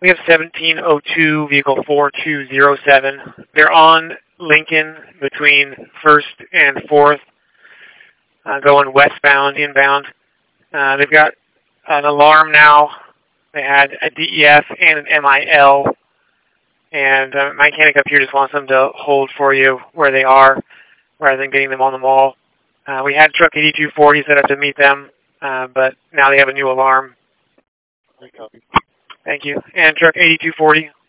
We have 1702, vehicle 4207. They're on Lincoln between 1st and 4th, going westbound, inbound. They've got an alarm now. They had a DEF and an MIL. And my mechanic up here just wants them to hold for you where they are rather than getting them on the mall. We had truck 8240 set up to meet them, but now they have a new alarm. Thank you. And truck 8240.